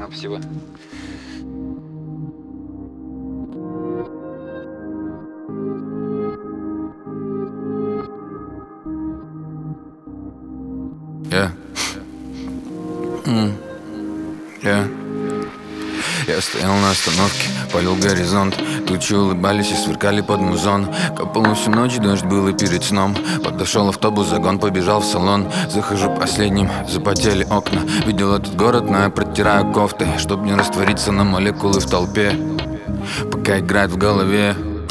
Спасибо. Yeah. Yeah. Я стоял на остановке, полил горизонт. Тучи улыбались и сверкали под музон. Капал всю ночь, дождь был и перед сном. Подошел автобус, загон, побежал в салон. Захожу последним, запотели окна. Видел этот город, но я протираю кофты, чтоб не раствориться на молекулы в толпе, пока играет в голове.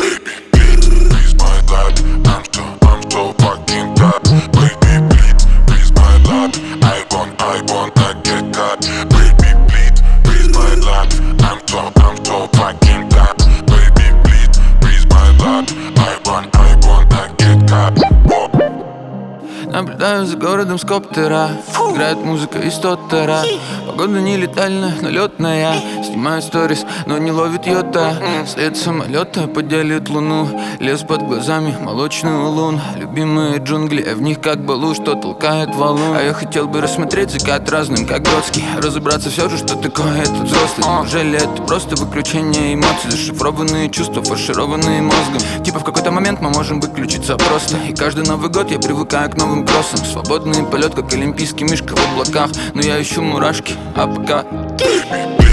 Наблюдаю за городом с коптера. Играет музыка из Тоттера. Погода не летальная, но летная. Снимаю сторис, но не ловит йота. След самолета поделит луну. Лес под глазами, молочный улун. Любимые джунгли, в них как балу, что толкает валун. А я хотел бы рассмотреть закат разным, как Бродский. Разобраться все же, что такое этот взрослый. Неужели это просто выключение эмоций? Зашифрованные чувства, фаршированные мозгом. Типа в какой-то момент мы можем выключиться просто. И каждый Новый год я привыкаю к новым кроссам. Свободный полет, как олимпийский мишка в облаках. Но я ищу мурашки, а пока